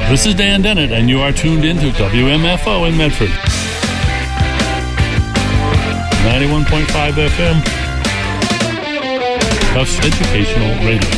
This is Dan Dennett, and you are tuned into WMFO in Medford. 91.5 FM. Tufts Educational Radio.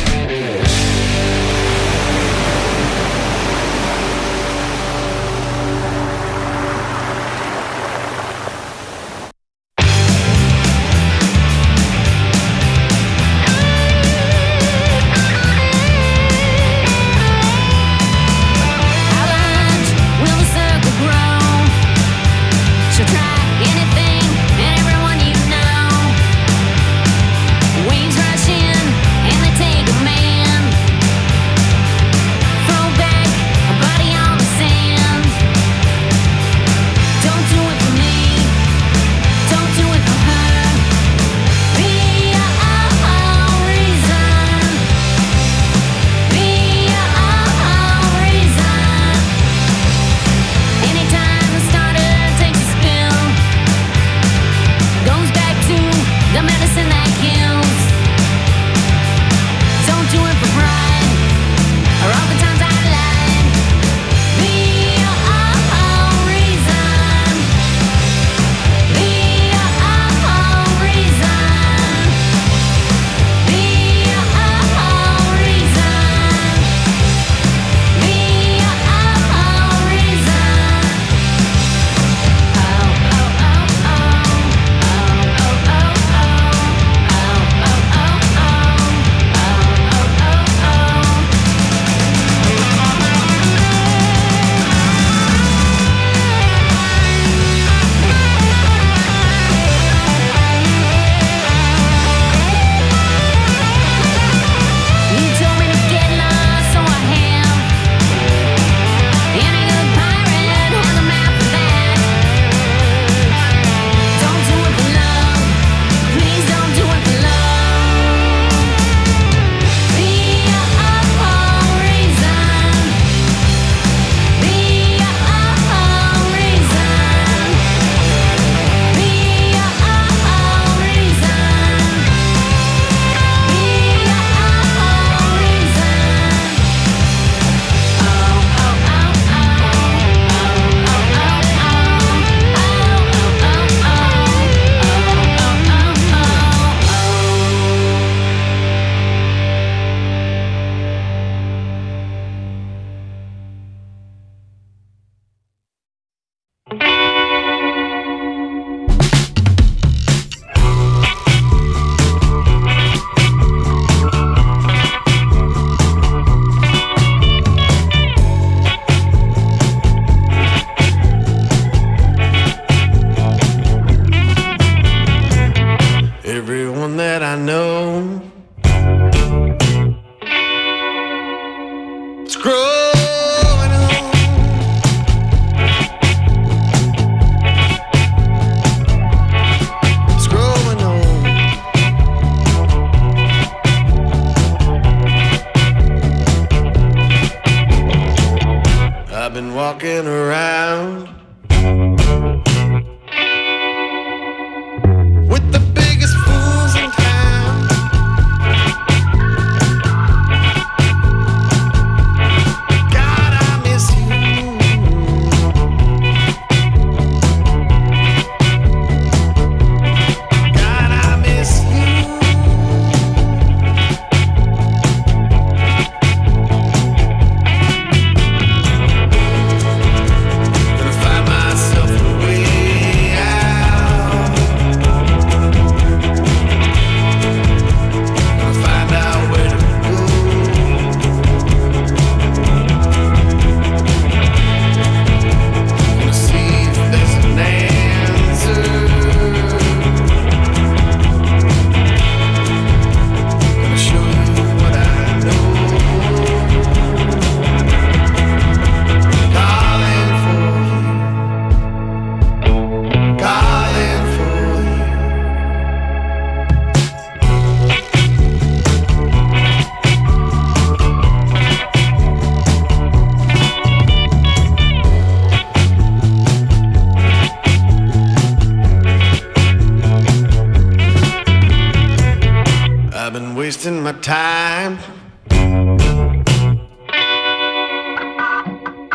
wasting my time.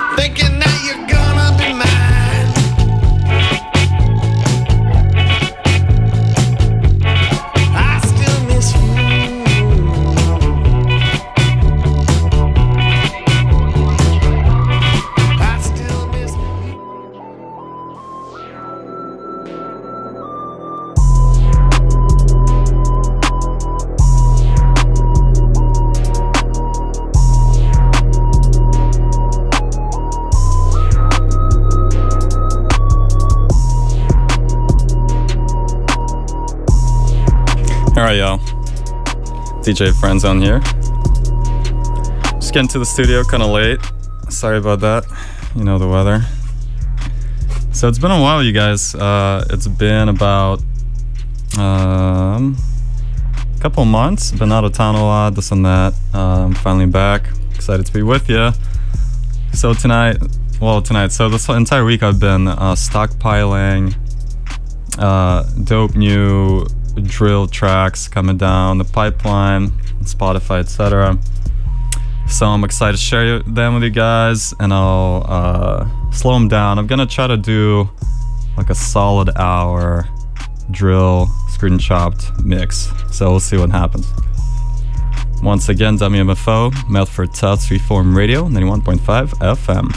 Alright, y'all. DJ Friendzone here. Just getting to the studio kind of late. Sorry about that. You know the weather. So it's been a while, you guys. It's been about a couple months. Been out of town a lot, this and that. I'm finally back. Excited to be with you. So tonight, so this entire week I've been stockpiling dope new drill tracks coming down the pipeline, Spotify, etc. So I'm excited to share them with you guys, and I'll slow them down. I'm gonna try to do like a solid hour drill screen chopped mix, so we'll see what happens. Once again, WMFO, Medford South Freeform Radio, 91.5 FM.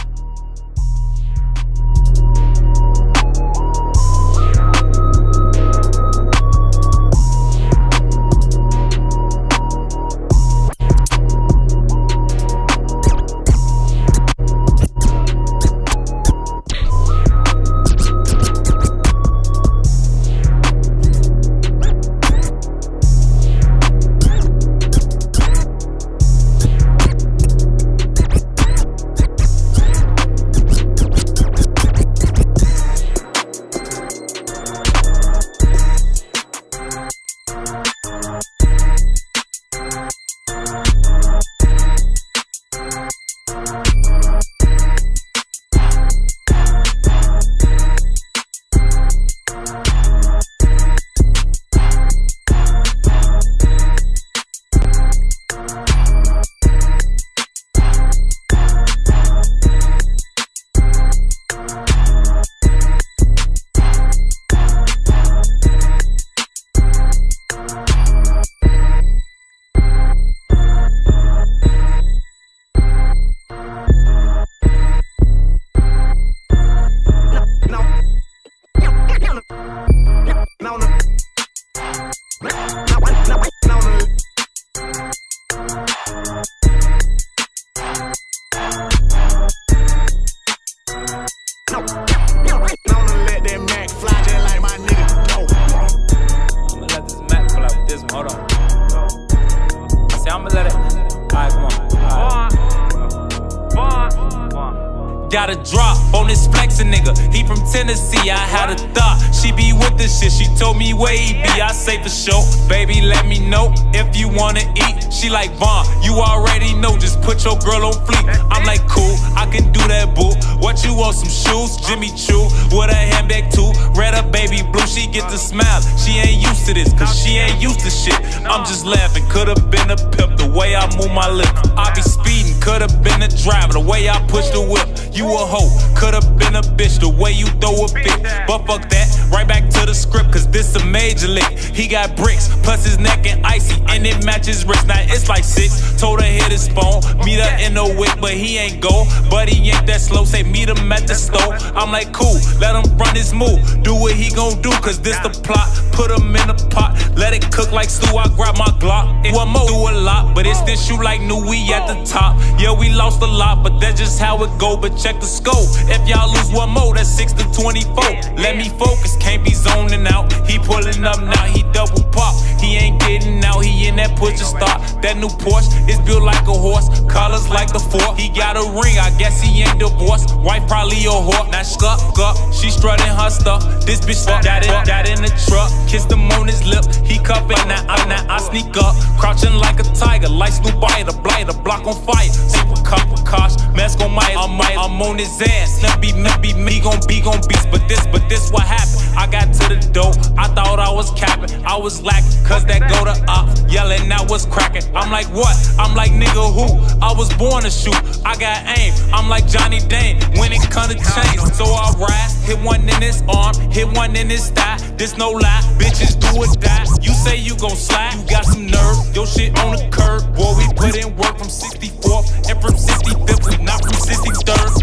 Got a drop on this flexin' nigga. He from Tennessee, I had a thought she be with this shit. She told me where he be, I say for sure. Baby, let me know if you wanna eat. She like, Vaughn, you already know, just put your girl on fleek. I'm like, cool, I can do that, boo. What you want, some shoes? Jimmy Choo, with a handbag too. Red up, baby blue, she get the smile. She ain't used to this, cause she ain't used to shit. I'm just laughing, could've been a pimp, the way I move my lips. I be speeding, could've been a driver, the way I push the whip. You a hoe, could've been a bitch, the way you throw a fit. But fuck that, right back to the script, cause this a major lick. He got bricks, plus his neck and icy, and it matches wrist. Now it's like 6, told her hit his phone, meet her in the wick, but he ain't go. But he ain't that slow, say meet him at the store. I'm like, cool, let him run his move, do what he gon' do, cause this the plot. Put him in a pot, let it cook like stew, I grab my Glock. It one more, do a lot, but it's this shoe like new, we at the top. Yeah, we lost a lot, but that's just how it go. But check the scope, if y'all lose one more, that's 6 to 24. Let me focus, can't be zoning out. He pulling up now, he double pop. He ain't getting out, he in that push to start. That new Porsche is built like a horse, colors like the 4. He got a ring, I guess he ain't divorced. Wife probably a whore, now scup, she strutting her stuff. This bitch got in the truck, kissed him on his lip. He cuffin', now I sneak up, crouching like a tiger, like Snoop by the blight, a block on fire. Super cup of Kosh, mask on my, I'm on his ass. Not be me, gon' beast. But this what happened. I got to the door, I thought I was capping. I was lacking, cause that go to up, yelling now what's cracking. I'm like, what? I'm like, nigga, who? I was born to shoot, I got aim. I'm like Johnny Dane, when it come to change. So I rise, hit one in his arm, hit one in his thigh. This no lie, bitches do or die. You say you gon' slide, you got some nerve. Your shit on the curb, boy, we put in work from 64th and from 65th, we not from 63rd.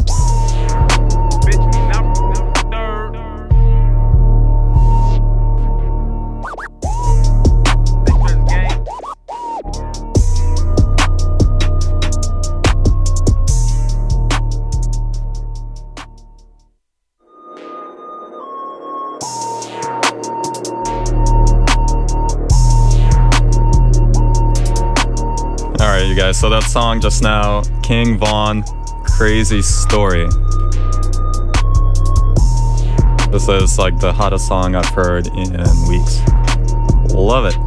Bitch, we not from 63rd. Bitch, gang. Alright, you guys, so that song just now, King Von, Crazy Story. This is like the hottest song I've heard in weeks. Love it.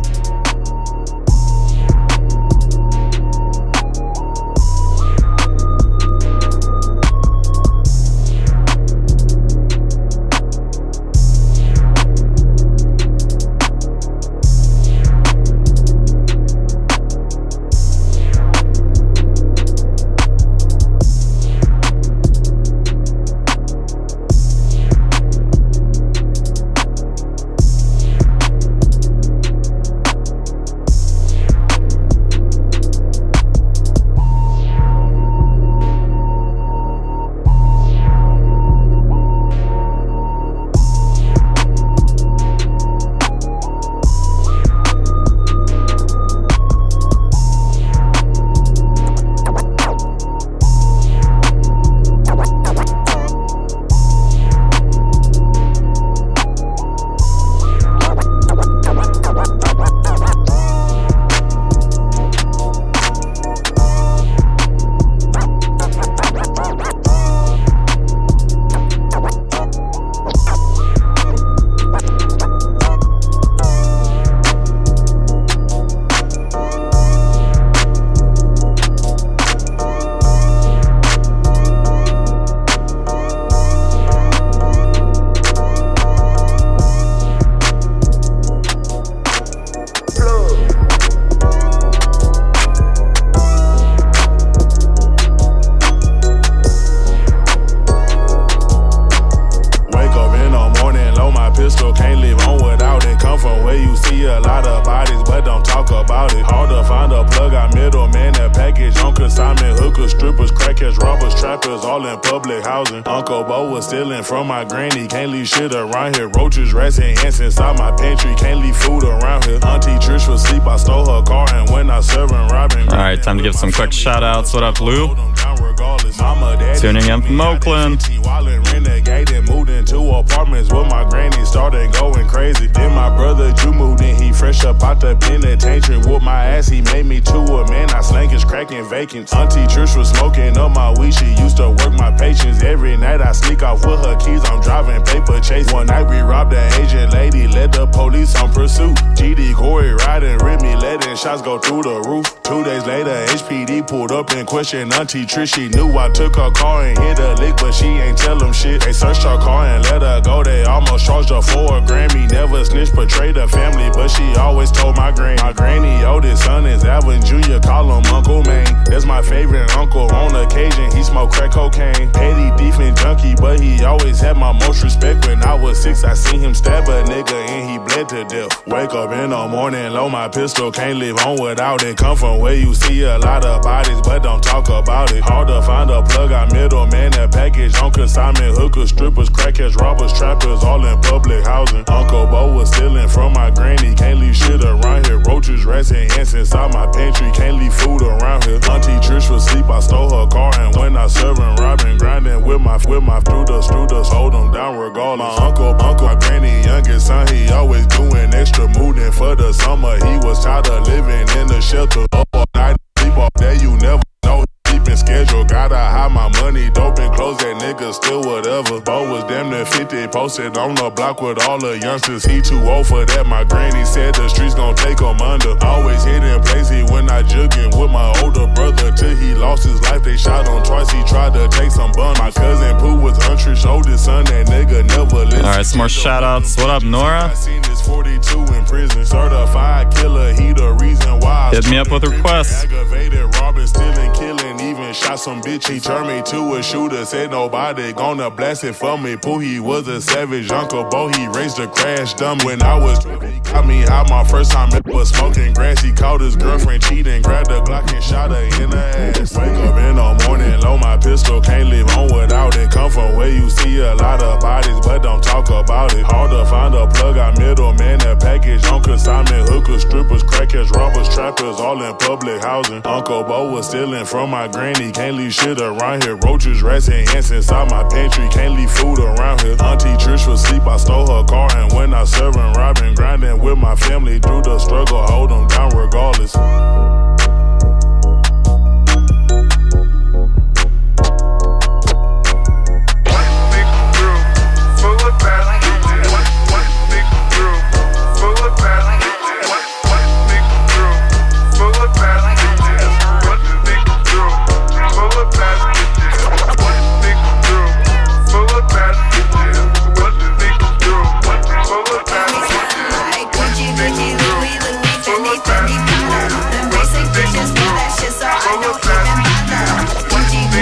Stealing from my granny, can't leave shit around here. Roaches, rats, and ants inside my pantry, can't leave food around here. Auntie Trish was asleep, I stole her car, and when I serve and robbing. Alright, time to give some quick shout outs. What up, Lou? Tuning in from Oakland. Renegading, moved into apartments with my granny, started going crazy. Then my brother Drew moved in, he fresh up out the penitentiary. Whooped my ass, he made me to a man. I slank his cracking vacants. Auntie Trish was smoking up my weed, she used to work my patience. Every night I sneak off with her keys, I'm driving paper chase. One night we robbed an Asian lady, led the police on pursuit. GD Corey riding with me, letting shots go through the roof. 2 days later, HPD pulled up and questioned Auntie Trish. She knew I took her car and hit a lick, but she ain't tell them shit. They searched her car and let her go, they almost charged her for a Grammy. Never snitched, betrayed her family, but she always told my granny. My granny oldest son is Alvin Jr., call him Uncle Maine. That's my favorite uncle, on occasion he smoked crack cocaine. Petty thief and junkie, but he always had my most respect. When I was 6, I seen him stab a nigga and he bled to death. Wake up in the morning, load my pistol, can't live on without it. Come from where you see a lot of bodies, but don't talk about it. Hard to find a plug, I middleman, that package on consignment. Hookers, strippers, crackheads, robbers, trappers, all in public housing. Uncle Bo was stealing from my granny, can't leave shit around here. Roaches, rats, and ants inside my pantry, can't leave food around here. Auntie Trish was asleep, I stole her car, and when I serving, robbing, grinding with my through the hold them down regardless. My uncle, my granny, youngest son, he always doing extra moving for the summer. He was tired of living in the shelter. Up all night, sleep all day, you never know. Keeping schedule, gotta hide my money, dope and clothes, that nigga still whatever. Bo was damn near 50, posted on the block with all the youngsters. He too old for that, my granny said the streets gon' take him under. Always hitting places when I jugging with my older brother till he lost his life. They shot him twice, he tried to take some bun. My cousin Pooh was Untrish's oldest son, that nigga never listened. Alright, some more shout outs. What up, Nora? I seen this 42 in prison, certified killer, he the reason why. Hit me up with requests. Aggravated robbing, stealing, killing, even shot some bitch. He turned me to a shooter, said nobody gonna blast it for me. Pooh, he was a savage. Uncle Bo, he raised a crash dumb. When I was got me out my first time was smoking grass. He called his girlfriend cheating, grabbed a Glock and shot her in the ass. Wake up in the morning, load my pistol, can't live on without it. Come from where you see a lot of bodies, but don't talk about it. Hard to find a plug, I middleman, that package on consignment. Hookers, strippers, crackheads, robbers, trappers, all in public housing. Uncle Bo was stealing from my granny, can't leave shit around here. Roaches, rats, and ants inside my pantry, can't leave food around here. Auntie Trish was asleep, I stole her car, and when I serving, robbing, grinding with my family through the struggle, hold them down regardless.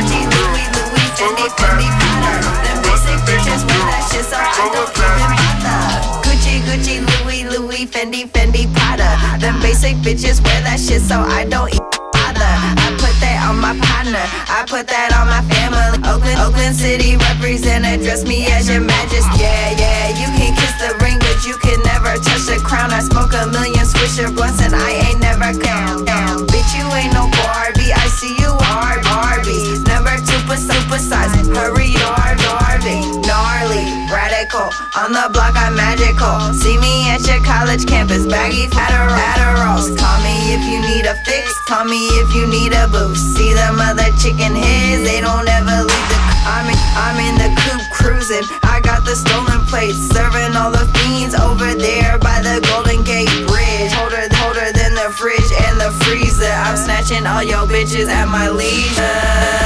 Gucci, Louis, Fendi, Prada. Them basic bitches wear that shit, so I don't even bother. Gucci, Louis, Fendi, Prada. Them basic bitches wear that shit, so I don't even bother. I put that on my partner, I put that on my family. Oakland City represent, address me as your majesty. Yeah, you can kiss the ring, but you can never touch the crown. I smoke a million Swisher blunts and I ain't never down. Bitch, you ain't no Barbie, I see you are Barbie. Number 2 super size, hurry Darby. Gnarly, radical, on the block I'm magical. See me at your college campus, baggy Adderalls. Call me if you need a fix, call me if you need a boost. See them other chicken heads, they don't ever leave the I'm in the coupe cruising, I got the stolen plates. Serving all the fiends over there by the Golden Gate Bridge. Holder than the fridge and the freezer. I'm snatching all your bitches at my leisure.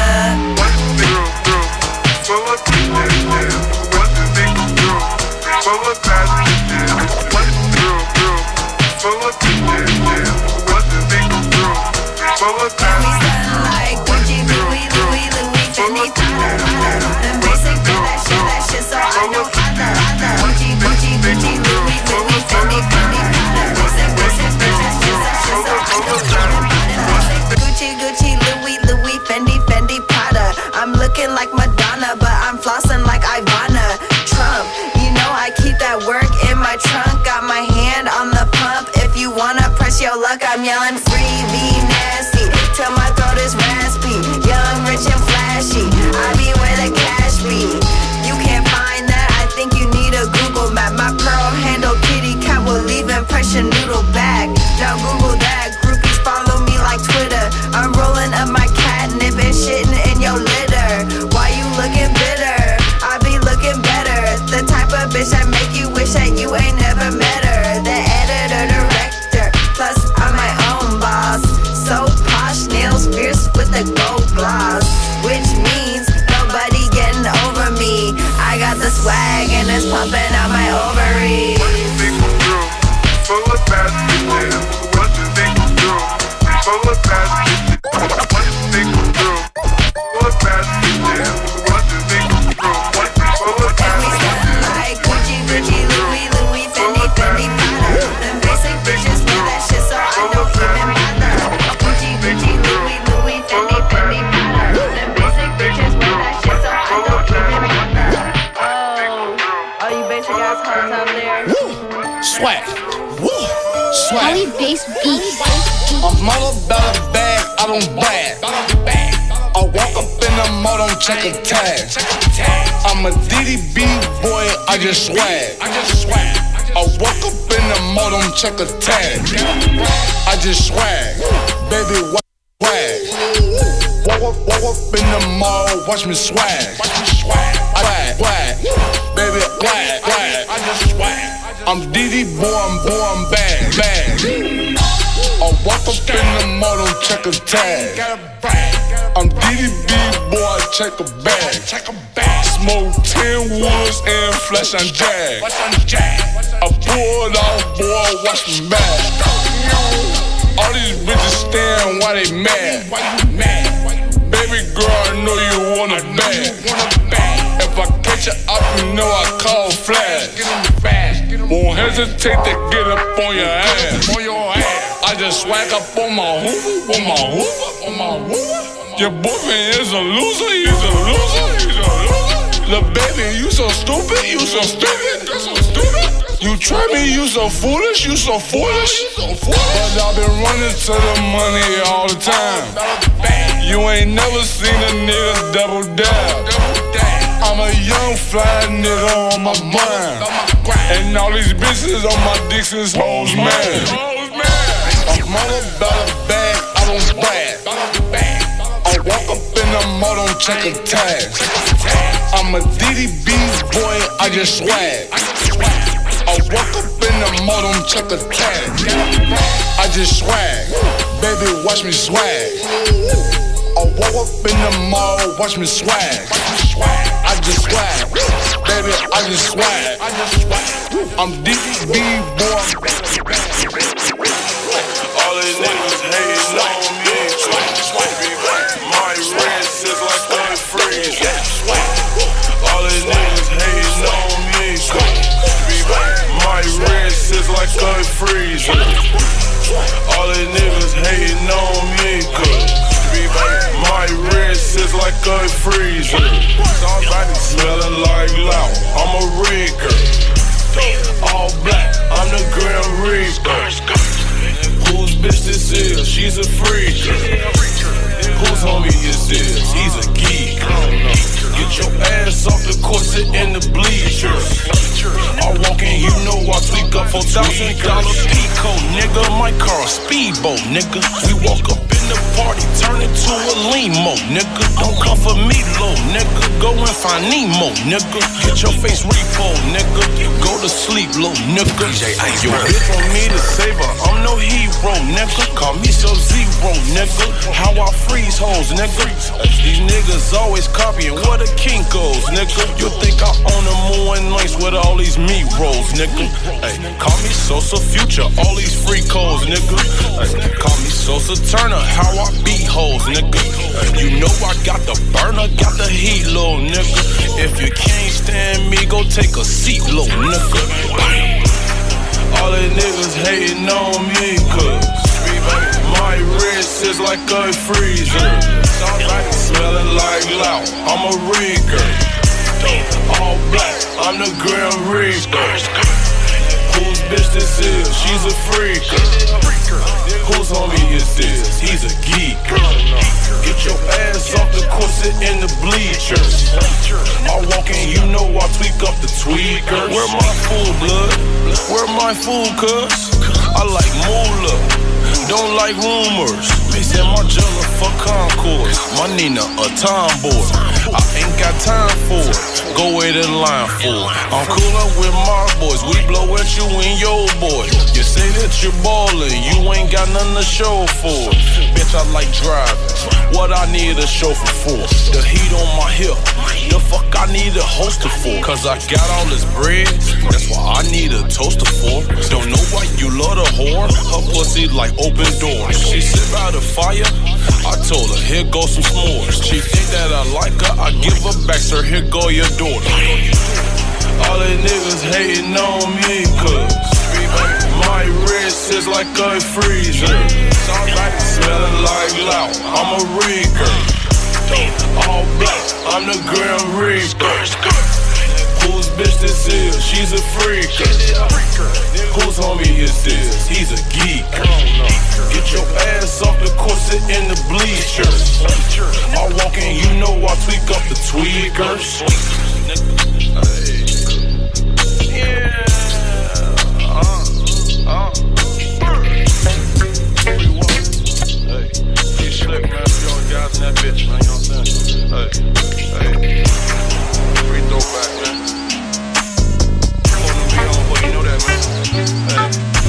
Like Gucci, Louis, Fendi, Prada. Them basic wear that shit, so I don't bother. Gucci, Louis, Fendi, Prada. Basic bitches wear that shit, so I don't bother. Gucci, Louis, Fendi, Prada. I'm looking like Madonna, but I'm flossing like Ivana Trump. You know I keep that work in my trunk. Got my hand on the pump. If you wanna press your luck, I'm yelling free, be nasty. Till my throat is raspy. Young, rich, and flashy. I be where the cash be. You can't find that, I think you need a Google map. My pearl handle kitty cat will leave impression noodle back. Now Google that, groupies follow me like Twitter. I'm rolling up my catnip and shitting in your litter. Why you looking bitter? I be looking better. The type of bitch that make you wish that you ain't never met her. The editor, director, plus I'm my own boss. So posh, nails fierce with the gold gloss, which means nobody getting over me. I got the swag and it's pumping out my ovaries. What you think you do? Full of fast bitches. What you think you do? Full of fast bitches. What you think you do? Full of fast bitches. What you think you do? Full of fast bitches. Like Gucci, Louis, Fendi, Prada. Them basic bitches wear that shit, so I don't even bother. Gucci, Louis, Fendi, Prada. Them basic bitches wear that shit, so I don't even bother. Oh, you basic ass hoes out there. Swag. Woo. Swag. Holy bass beats. I'm all about a bag, I don't brag. I walk up in the mall, don't check a tag. I'm a DDB boy, I just swag. I walk up in the mall, don't check a tag. I just swag, baby, what swag? Walk up in the mall, watch me swag. Swag, baby, swag. I just swag. I'm DD boy, I'm bad. I walk up in the mall, don't check a tag. I'm DDB boy, check a bag. Smoke 10 woods and flesh and jag. I pull it off, boy, watch me mad. All these bitches staring while they mad. Baby girl, I know you want a bag. If I catch you up, you know I call flash. Won't hesitate to get up on your ass. I just swag up on my hoover. Your boyfriend is a loser, he's a loser. Lil' baby, you so stupid, You try me, you so foolish, But I've been running to the money all the time. You ain't never seen a nigga double down. I'm a young fly nigga on my mind. And all these bitches on my dick since hoes mad. I'm all about a bag, I don't brag. I walk up in the mall, don't check a tag. I'm a DDB boy, I just swag. I walk up in the mall, don't check a tag. I just swag, baby, watch me swag. I walk up in the mall, watch me swag. I just swag, baby, I just swag. I'm DDB boy. All these niggas hating on me. My wrist is like like a freezer. All the niggas hating on me, cause my wrist is like a freezer. Smelling like loud, I'm a reeker. All black, I'm the Grim Reaper. Whose bitch this is? She's a freaker. Whose homie is this? He's a geek. Get your ass off the court, sit in the bleachers. I walk in, you know I tweak up $4,000 Pico, nigga. My car a speedboat, nigga. We walk up in the party, turn into a limo, nigga. Don't come for me, low, nigga. Go and find Nemo, nigga. Get your face repo, nigga. Go to sleep, low, nigga. Yo, bitch want me to save her, I'm no hero, nigga. Call me Sub-Zero, nigga. How I freeze hoes, nigga. These niggas always copying where the king goes, nigga. You think I own a mooing nights with all these meat rolls, nigga. Ay, call me Sosa Future, all these free codes, nigga. Ay, call me Sosa Turner, how I beat hoes, nigga. You know I got the burner, got the heat, little nigga. If you can't stand me, go take a seat, little nigga. All the niggas hating on me, cause my wrist is like a freezer. Smelling like loud, I'm a reeker. All black, I'm the Grim Reaper. Whose bitch this is? She's a freaker. Whose homie is this? He's a geek. Get your ass off the court, sit in the bleachers. I walk in, you know I tweak up the tweakers. Where my food, blood? Where my food, cuz? I like moolah, don't like rumors. Mixing my jello for concourse. My Nina a tomboy, I ain't got time for it. Go wait in line for it. I'm coolin' with my boys, we blow at you and your boy. You say that you're ballin', you ain't got nothing to show for it. Bitch, I like driving, what I need a chauffeur for. The heat on my hip, the fuck I need a holster for. Cause I got all this bread, that's why I need a toaster for. Don't know why you love the whore, her pussy like open doors. She sit by the fire, I told her, here go some s'mores. She think that I like her, I give her back, sir, here go your daughter. All the niggas hating on me, cause my wrist is like a freezer. Smelling like loud, I'm a reeker. All black, I'm the Grim Reaper. Whose bitch this is? She's a freaker. Whose homie is this? He's a geek. Get your ass off the court, sit in the bleachers. I walk in, you know I tweak up the tweakers. Yeah. Hey, you slick, man. You all guys in that bitch, man. You know what I'm saying? Hey. Free throw back, man. You know that, man.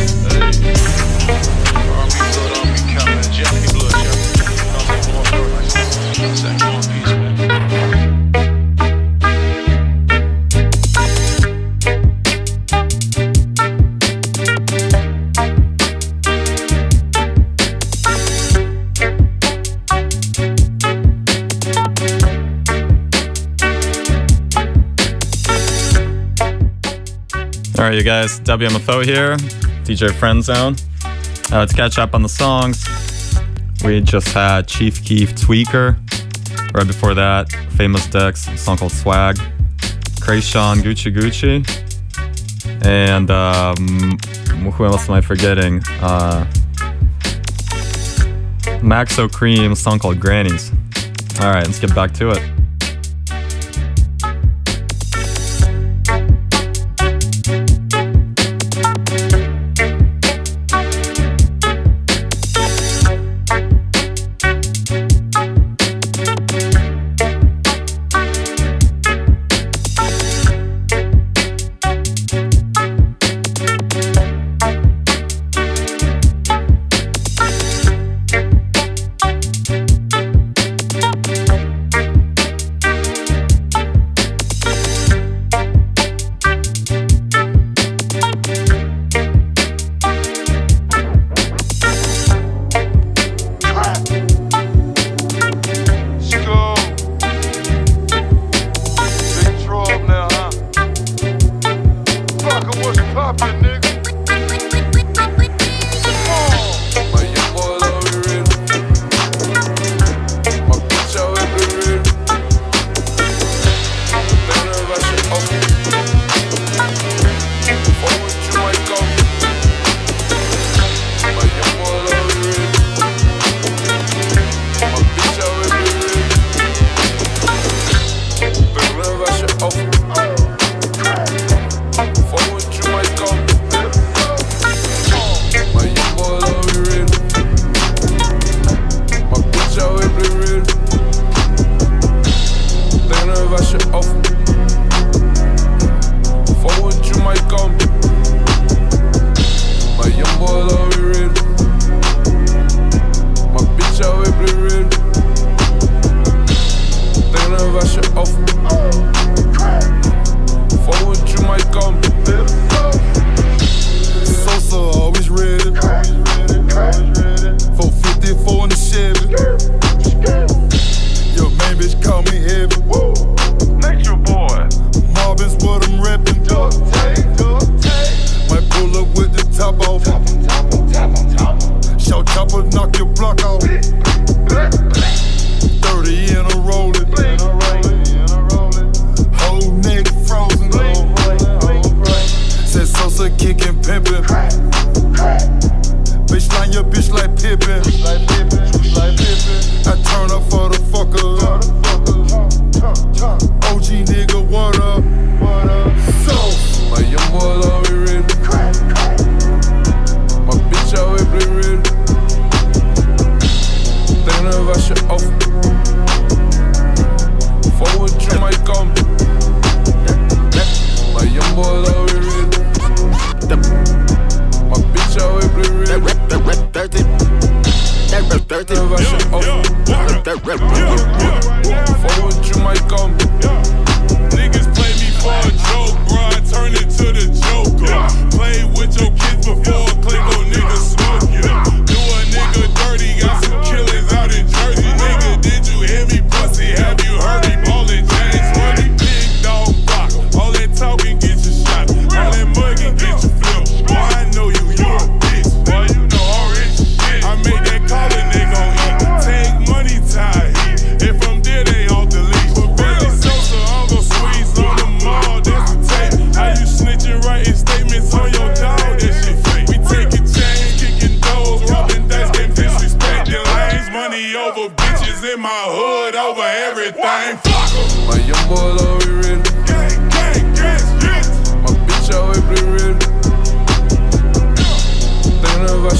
R&B blood, R&B count, man. Jelly blood, jelly. You know what I'm saying? More story like that. You know what I'm saying? More peace, man. Alright, you guys, WMFO here, DJ Friend Zone. To catch up on the songs, we just had Chief Keef Tweaker. Right before that, Famous Dex, a song called Swag. Krayshawn Gucci Gucci. And who else am I forgetting? Maxo Cream, a song called Grannies. Alright, let's get back to it.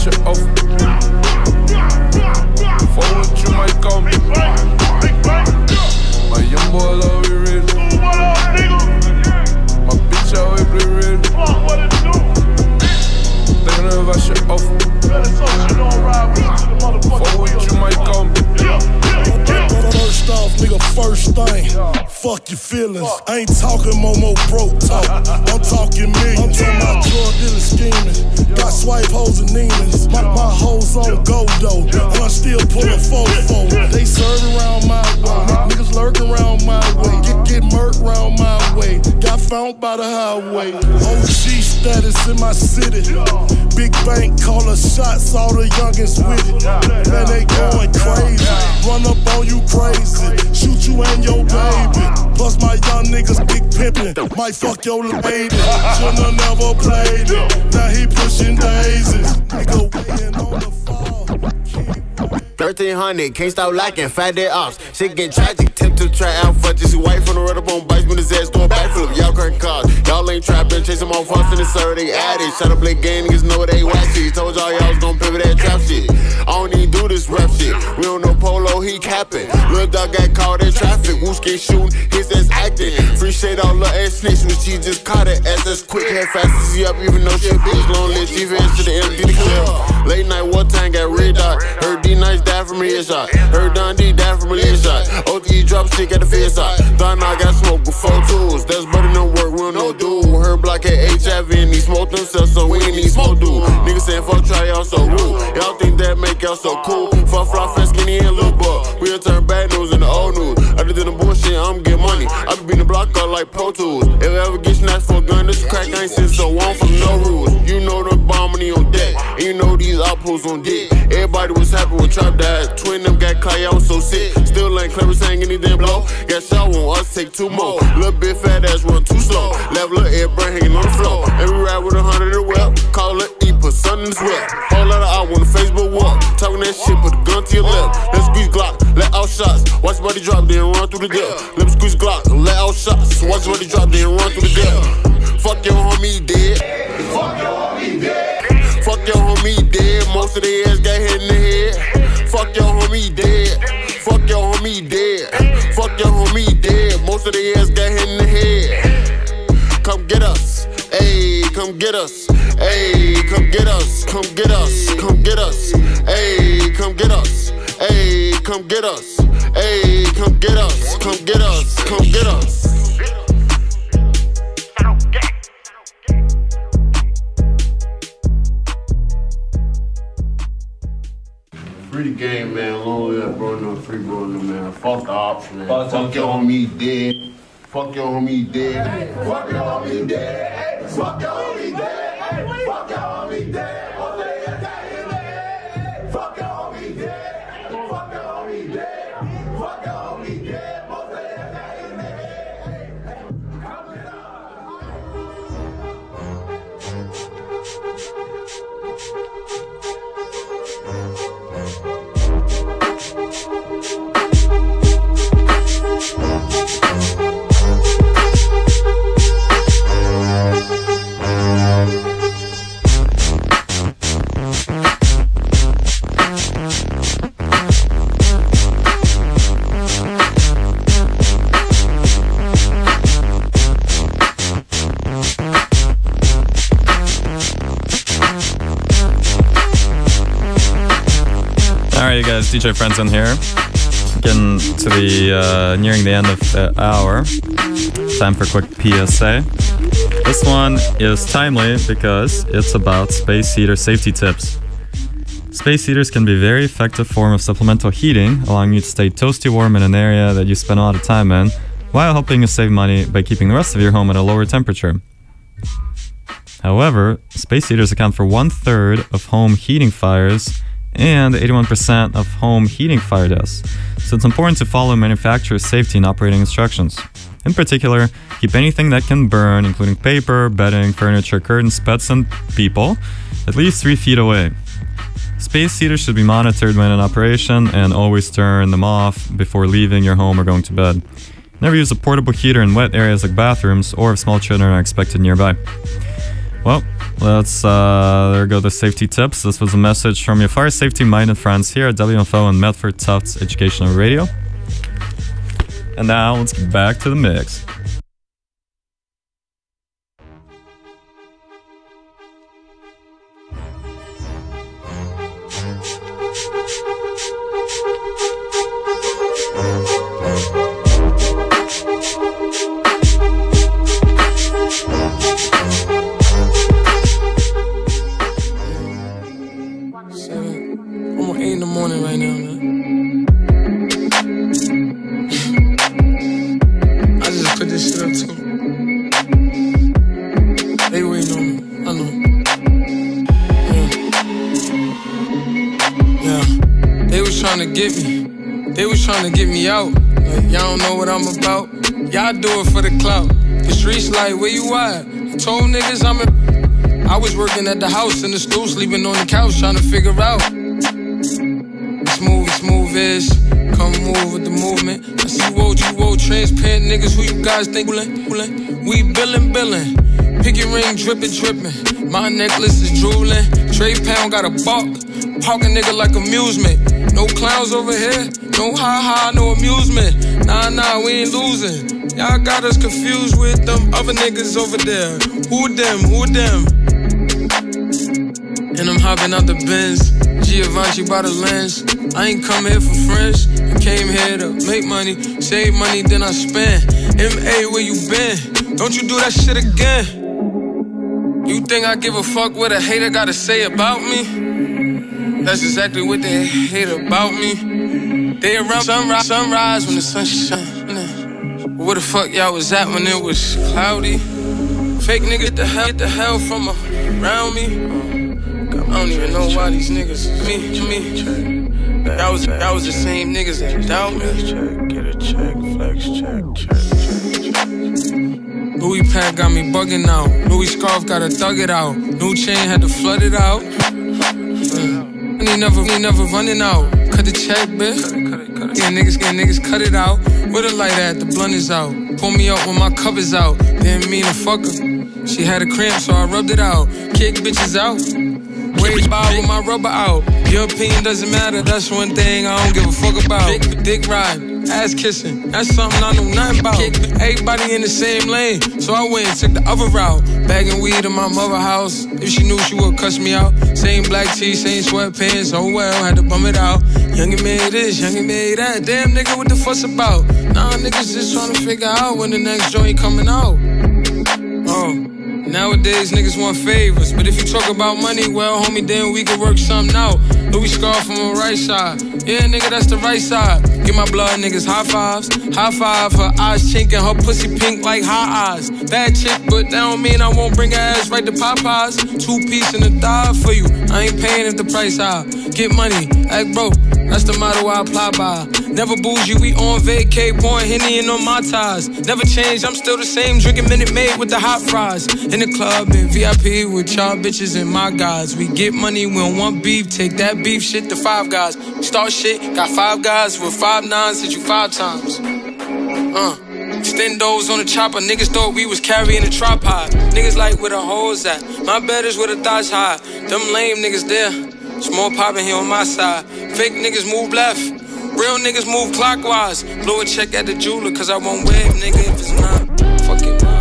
shit off. Fuck what you might call me. My young boy love you ready. My bitch always be ready. Thinking of our shit off. Fuck what you might call me. First off, nigga, first thing, fuck your feelings. I ain't talking Momo broke talk, I'm talking me. I'm talking about drug dealing scheming. Got swipe hoes and demons. My hoes on go though, and I still pull a fofo. They serve around my way, niggas lurk around my way. Get murked around my way. Got found by the highway. OG status in my city. Big bank call us shots, all the youngins with it. Man, they going crazy. Run up on you crazy. Shoot you and your baby. Plus my young niggas big pimpin'. Might fuck your lady. Shouldn't never played it. Now he pushing daisies. Nigga waiting on the fall. 1300, can't stop lacking, fat dead ops. Shit get tragic, tempt to try out for just white from the red up on bikes with his ass doing backflip. Y'all crank cars, y'all ain't trapping, chase them off fast in the server, they addicts. Try to play game, niggas know they whack shit. Told y'all was gon' pivot that trap shit. I don't even do this rap shit. We don't know Polo, he capping. Lil' dog got caught in traffic, Wooski shooting, his ass acting. Free shade all lil' ass snitch when she just caught it. Ass quick, head fast as she up, even though she a bitch. Long live chief ass to the empty the clip. Late night, what time got red dot. Heard D-Nice died from a headshot. Heard Dundee died from a lead shot. OTE drop shit got the face shot. Thought I got smoke with 4 tools. That's better than work, we don't know dude. Heard block had HIV and he smoked themselves, so we ain't need smoke dude. Niggas saying fuck try y'all so rude. Y'all think that make y'all so cool. Fuck fly fast skinny and little buck. We'll turn bad news into old news. Other than the bullshit, I'm get money. I be beating the block up like Pro Tools. If I ever get snatched for a gun, this crack I ain't seen so one from no rules. You know the bomb money on deck, and you know these outposts on dick. Everybody was happy when Trap died. Twin them got caught, y'all was so sick. Still ain't clever saying anything blow. Got shot, want us take 2 more. Little bit fat ass run too slow. Left little air brain hanging on the floor. And we ride with 100 in the whip. Call it E, put sun in the sweat. Whole lot of out on the Facebook walk. Talking that shit, put the gun to your left. Let's squeeze Glock, let out shots. Watch body drop, then run through the depth. Let me squeeze Glock, let out shots. Watch body drop, then run through the depth. Fuck your homie dead. Fuck your homie dead. Fuck your homie dead. Most of their ass got hit in the head. Fuck your homie dead. Fuck your homie dead. Fuck your homie dead. Most of their ass got hit in the head. Come get us. Ayy, come get us. Ayy, come get us. Come get us. Come get us. Ayy, come get us. Ayy, come get us. Ayy, come get us. Come get us. Come get us. Free the game, man. Long live bro, no free bro, no man. Fuck the ops, man. Fuck your homie dead. Fuck your homie dead. Fuck your homie dead. Fuck your homie dead. Fuck your homie dead. Fuck your homie dead. Fuck your homie dead. Fuck your homie dead. Alright, you guys, DJ Friendzone here. Getting to the nearing the end of the hour. Time for a quick PSA. This one is timely because it's about space heater safety tips. Space heaters can be a very effective form of supplemental heating, allowing you to stay toasty warm in an area that you spend a lot of time in, while helping you save money by keeping the rest of your home at a lower temperature. However, space heaters account for 1/3 of home heating fires and 81% of home heating fire deaths, so it's important to follow manufacturer's safety and operating instructions. In particular, keep anything that can burn, including paper, bedding, furniture, curtains, pets, and people, at least 3 feet away. Space heaters should be monitored when in operation, and always turn them off before leaving your home or going to bed. Never use a portable heater in wet areas like bathrooms or if small children are expected nearby. Well, There go the safety tips. This was a message from your fire safety minded friends here at WMFO and Medford Tufts Educational Radio. And now let's get back to the mix. I'm 8 in the morning right now, man. I just put this shit up too. They waiting on me, I know. Yeah. They was trying to get me. They was trying to get me out. Like, y'all don't know what I'm about. Y'all do it for the clout. The streets like, where you at? I told niggas I was working at the house in the stool, sleeping on the couch, trying to figure out. Smooth is, come move with the movement. I see you old, transparent niggas, who you guys think bullin'? We billin'. Pick your ring, drippin'. My necklace is drooling. Trey Pound got a bark, park a nigga like amusement. No clowns over here, no ha-ha, no amusement. Nah, we ain't losing. Y'all got us confused with them other niggas over there. Who them? And I'm hopping out the Benz, Givenchy by the lens. I ain't come here for friends, I came here to make money, save money, then I spend. M.A., where you been? Don't you do that shit again. You think I give a fuck what a hater gotta say about me? That's exactly what they hate about me. They around sunrise when the sun shine. Where the fuck y'all was at when it was cloudy? Fake nigga, get the hell from around me. I don't even know why these niggas me. Y'all was the same niggas that doubt me. Get a check, flex check. Louis Pack got me bugging out. Louis Scarf gotta thug it out. New chain had to flood it out. And he never running out. Cut the check, bitch. Yeah, niggas cut it out. Where the light at? The blunt is out. Pull me up when my cup is out. Didn't mean to fuck her. She had a cramp, so I rubbed it out. Kick bitches out. Wave by with my rubber out. Your opinion doesn't matter, that's one thing I don't give a fuck about. Dick riding, ass kissing, that's something I know nothing about. Everybody in the same lane, so I went and took the other route. Bagging weed in my mother house, if she knew she would cuss me out. Same black tee, same sweatpants, oh well, had to bum it out. Youngin' made this, youngin' made that. Damn nigga, what the fuss about? Nah, niggas just trying to figure out when the next joint coming out. Oh. Nowadays, niggas want favors, but if you talk about money, well, homie, then we can work something out. Louis Scarf from the right side. Yeah, nigga, that's the right side. Give my blood niggas high fives. High five, her eyes chinking, her pussy pink like high eyes. Bad chick, but that don't mean I won't bring her ass right to Popeyes. 2-piece in the thigh for you. I ain't paying if the price high. Get money, act broke. That's the motto I apply by. Never bougie, we on vacay, pouring Henny and on my ties. Never changed, I'm still the same, drinking Minute Maid with the hot fries. In the club, in VIP with y'all bitches and my guys. We get money, we don't want beef, take that beef shit to 5 guys. Start shit, got 5 guys with 5 nines, hit you 5 times. Stendos on the chopper, niggas thought we was carrying a tripod. Niggas like where the hoes at, my bed is where the thighs high. Them lame niggas there, small poppin' here on my side. Fake niggas move left, real niggas move clockwise. Blow a check at the jeweler, cause I won't wave, nigga, if it's not. Fuck it, man.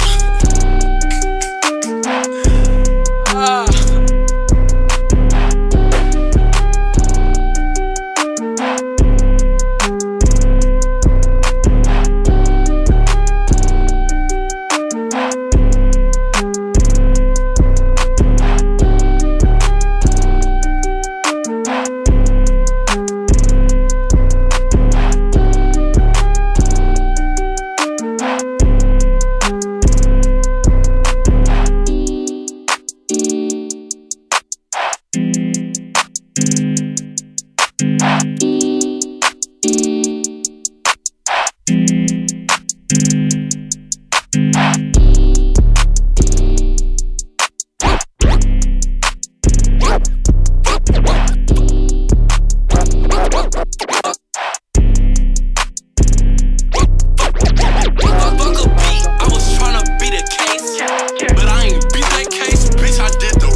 But I ain't beat that case, bitch, I did the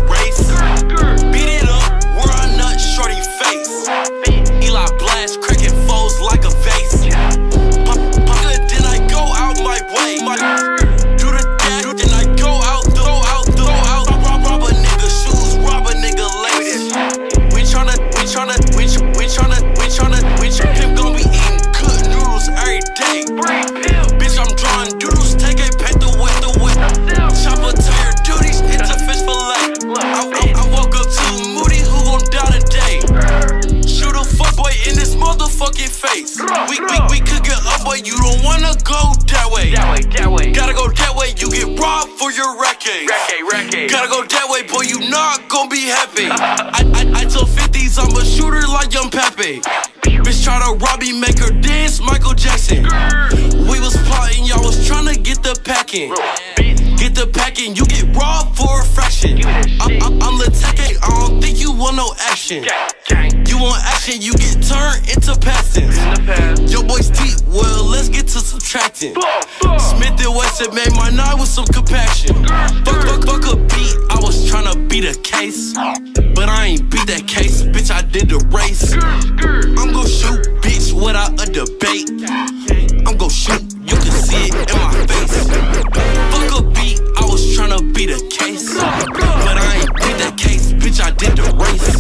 I told 50s I'm a shooter like Young Pepe. Bitch try to rob me, make her dance, Michael Jackson. We was plotting, y'all was tryna get the packing. Get the packing, you get robbed for a fraction. I'm the tech, I don't think you want no action. You want action, you get turned into passing. Your boy's deep, well, let's get to subtracting. Smith and Wesson made my night with some compassion. Fuck a beat, I was tryna beat a case. But I ain't beat that case, bitch, I did the race. I'm gon' shoot, bitch, without a debate. I'm gon' shoot, you can see it in my face. Fuck a beat, I was tryna beat a case. But I ain't beat that case, bitch, I did the race.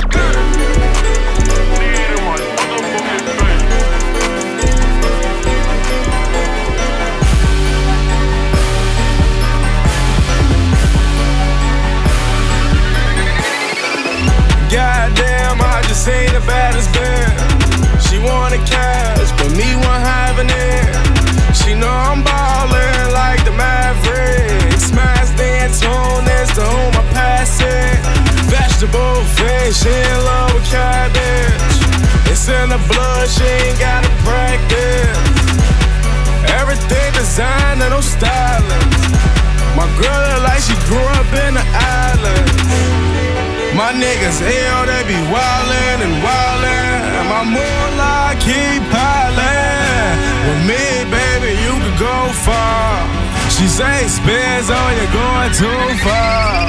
Goddamn, I just ain't the baddest bitch. She wanna cash, but me want having it. She know I'm ballin' like the Mavericks. Smash dance on this to whom I pass it. Vegetable fish, she in love with cabbage. It's in the blood, she ain't gotta practice. Everything designer, no styling. My girl look like she grew up in the islands. My niggas, hell, they be wildin' and wildin'. My moolah keep piling. With me, baby, you can go far. She say, spins on you going too far.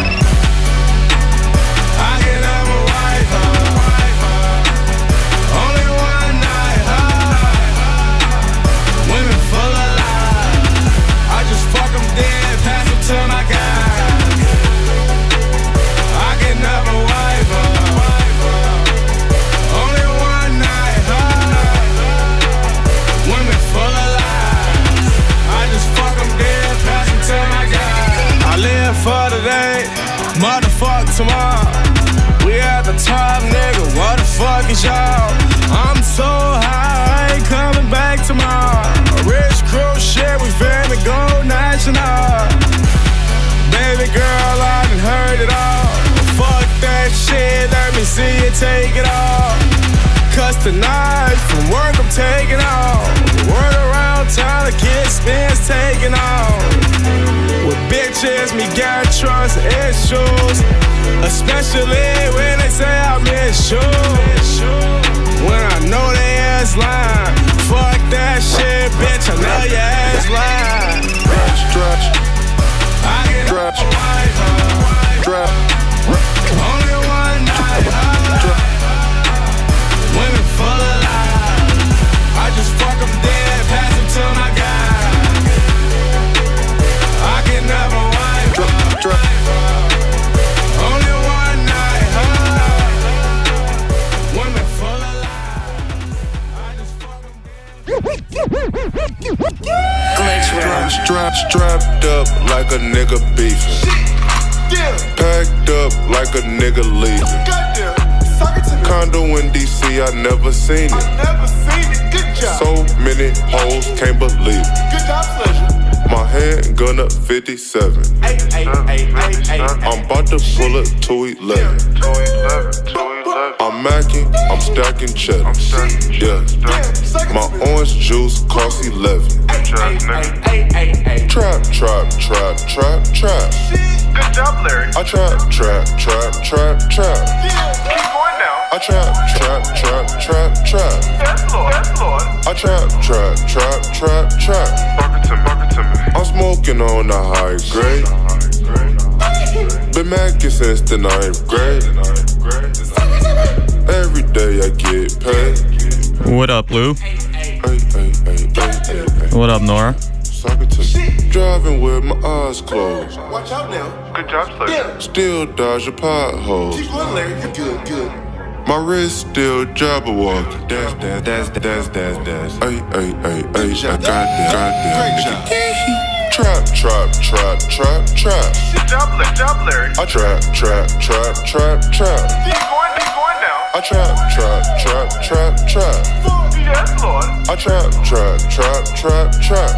I can never wipe her. Only one night, women full of lies. I just fuck them dead, pass them to my guy. I can never wipe her. Only one night, women full of lies. I just fuck them dead, pass them to my guy. I live for today, motherfuck tomorrow. We at the top, nigga, what the fuck is y'all? I'm so high, I ain't coming back tomorrow. A rich crew shit, we finna go national. Baby girl, I done heard it all. Fuck that shit, let me see you take it off. Cause tonight, from work I'm taking off. Word around town, the kid spins taking off. With bitches, me got trust issues. Especially when they say I miss you. When I know they ass lying. Fuck that shit, bitch, I know your ass lying. Stretch. I get stretch. Only one night. Women full of lies. I just fuck them dead, pass them to my guy. I can never wipe her. Only one night. Women full of lies. I just fuck them dead. Strapped up like a nigga beefing. Packed up like a nigga leaving. Condo in DC, I never seen it. So many hoes, can't believe it. My handgun up 57. I'm about to pull up 211. I'm macking, I'm stacking cheddar. Yeah, my orange juice costs 11. Trap. Good job, Larry. I trap. Keep going now. I trap. Yes, Lord. I trap. Barker to me. I'm smoking on the high grade. Been macking since the 9th grade. Every day I get paid. What up, Lou? What up, Nora? Driving with my eyes closed. Watch out now. Good job, Larry. Yeah. Still dodge a potholes. Keep going, Larry. You're good. My wrist still jabber walking. Dash. Ay. I got this. Trap. Good job, Larry. I trap. Keep going now. I trap. Yes, Lord. I trap.